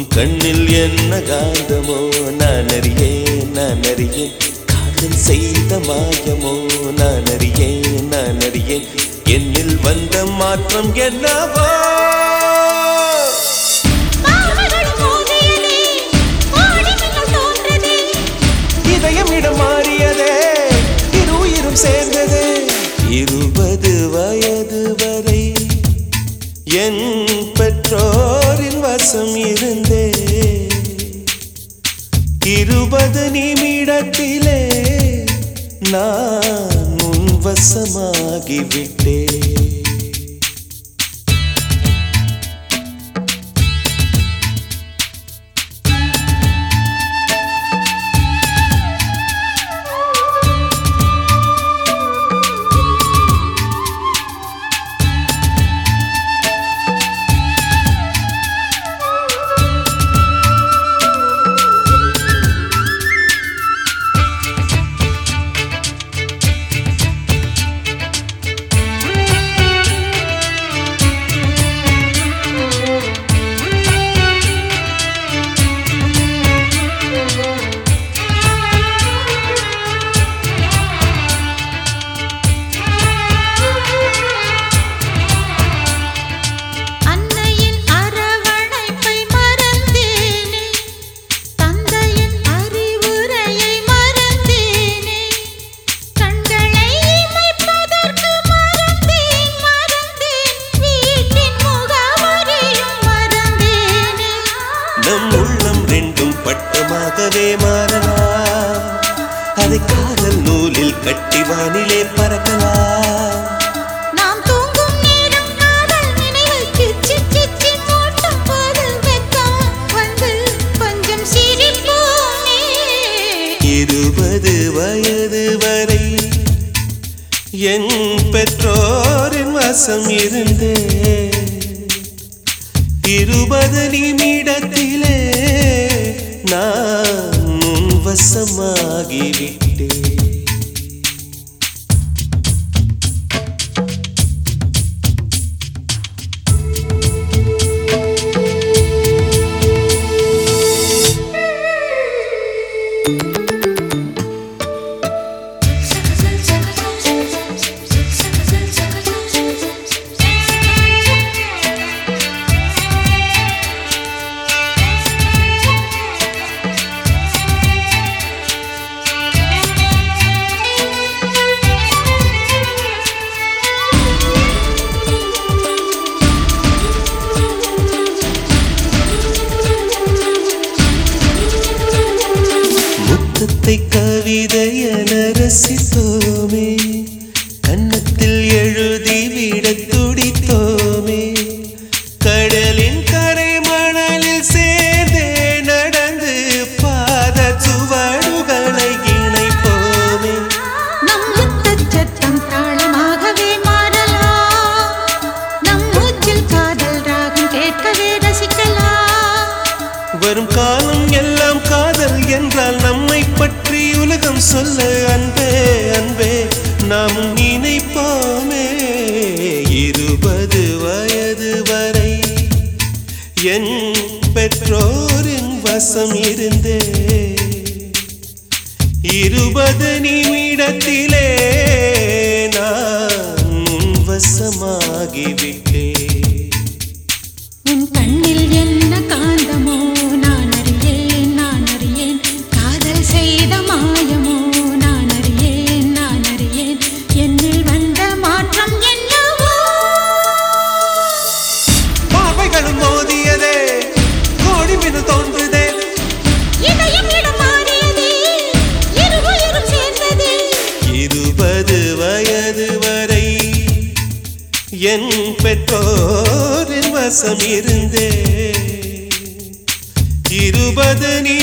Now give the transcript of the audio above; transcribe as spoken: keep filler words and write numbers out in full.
கண்ணில் என்ன காந்தமோ நான் அறியேன் நான் அறியேன் காதல் செய்த மாயமோ நான் அறியேன் நான் அறியேன் என்னில் வந்த மாற்றம் என்னவோ இதயம் இடம் மாறியதே இரு உயிரும் சேர்ந்தது இருபது வயது வரை என் பெற்றோரின் வசம் இருந்தே இருபது நிமிடத்திலே நான் உன் வசமாகிவிட்டே உள்ளம் ரெண்டும் பட்டமாகவே மாறலாம் அதை காதல் நூலில் கட்டி வானிலே பறக்கலாம் நாம் தூங்கும் நேரம் காதல் நினைவில் கிச்சி கிச்சி மூட்டும் போது வெக்கம் வந்து கொஞ்சம் சிரிப்போமே இருபது வயது வரை என் பெற்றோரின் வசம் இருந்தே இருபது நிமிடத்திலே நான் உன் வசமாகிவிட்டே கவிதையன ரசித்தோமே கன்னத்தில் எழுதிவிட துடித்தோமே கடலின் கரை மணலில் சேர்ந்தே நடந்து பாத சுவடுகளை இணைப்போமே நம் முத்தச் சத்தம் தாளமாகவே மாறலாம் நம் மூச்சில் காதல் ராகம் கேட்கவே ரசிக்கலாம் வரும் காலம் எல்லாம் காதல் என்றால் நம்மை பற்றி உலகம் சொல்ல அன்பே அன்பே நாமும் நினைப்போமே இருபது வயது வரை என் பெற்றோரின் வசம் இருந்தே இருபது நிமிடத்திலே நான் உன் வசமாகிவிட்டே உன் கண்ணில் என்ன காந்தமோ நான் அறியேன் நான் அறியேன் காதல் செய்த மாயமோ நான் அறியேன் நான் அறியேன் என்னில் வந்த மாற்றம் என்னவோ பார்வைகளும் மோதியதே கோடி மின்னு தோன்றுதே இதயம் இடம் மாறியதே இரு உயிரும் சேர்ந்ததே இருபது வயது வரை என் பெற்றோரின் வசம் இருந்தே இருபது